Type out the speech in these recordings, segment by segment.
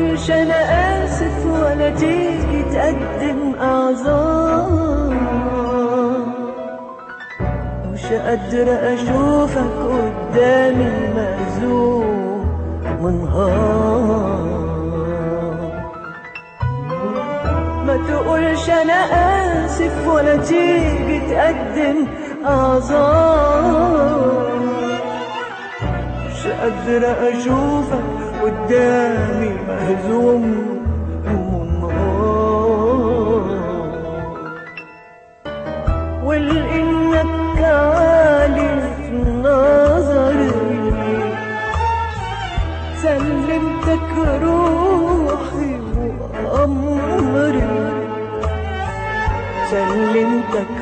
تقولش انا اسف ولا تيجي تقدم اعذار. مش قادرة اشوفك قدامي مهزوم منهار. ما تقولش انا اسف ولا تيجي تقدم اعذار. مش قادرة اشوفك قدامي مهزوم منهار. ولانك عالي في نظري سلمتك روحي وامري. سلمتك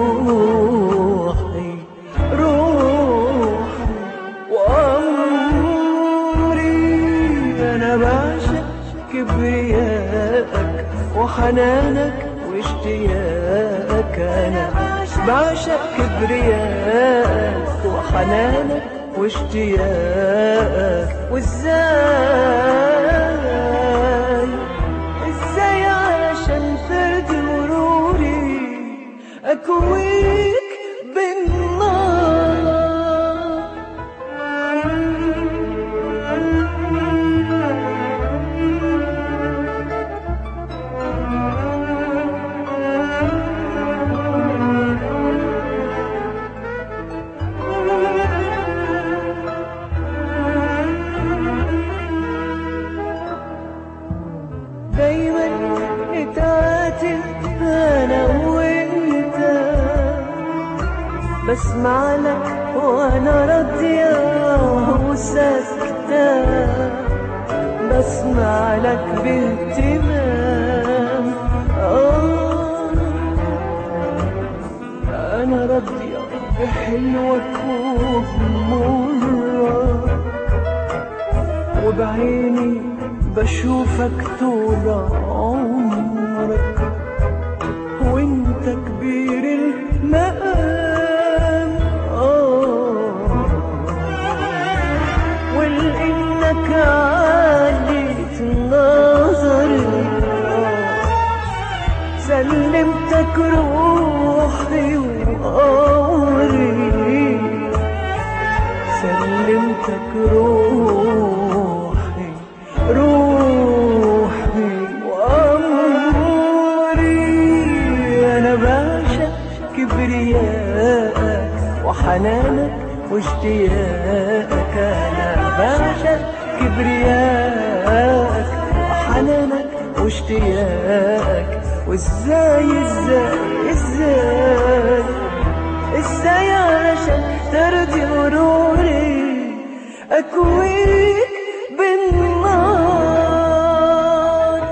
روحي وامري. انا بعشق كبريائك وحنانك واشتياقك. انا بعشق كبريائك وحنانك واشتياقك. ازاي علشان ترضي مروري اكويك بالنار. دايما نتعاتب انا وانت بسمع لك وانا راضية وساكتة. بسمع لك باهتمام انا راضية بحلوك وبمرك. وبعيني بشوفك طول عمرك وانت كبير المقام. ولانك عالي في نظري سلمتك روحي وامري. سلمتك روحي وامري. انا بعشق كبريائك وحنانك واشتياقك. انا بعشق كبريائك وحنانك واشتياقك. وازاي علشان ترضي مروري اكويك بالنار.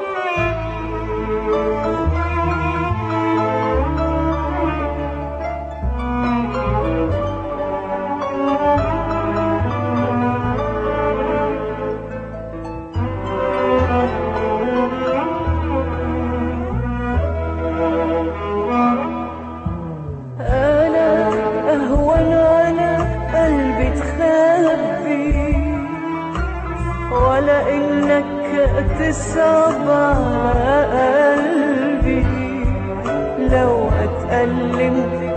انا اهون على قلبي تخبي ولا انك تصعب على قلبي. لو اتألم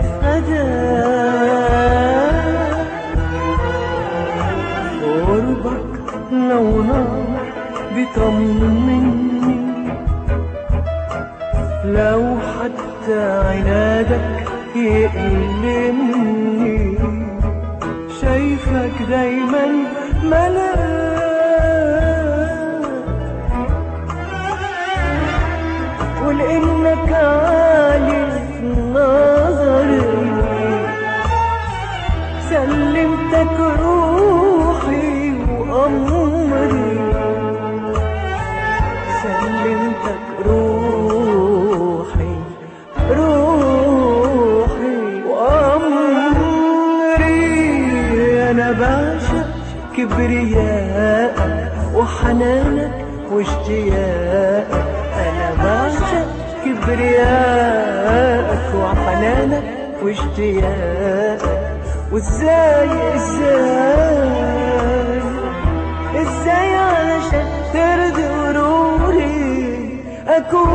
فداك قربك لو نار بيطمني. لو حتى عنادك يألمني شايفك دايما ملاك. ولانك عالي في نظري سلمتك روحي وامري. سلمتك روحي وامري. انا بعشق كبريائك وحنانك واشتياقك. انا بعشق كبريائك وحنانك واشتياقك. وازاي علشان ترضي أكون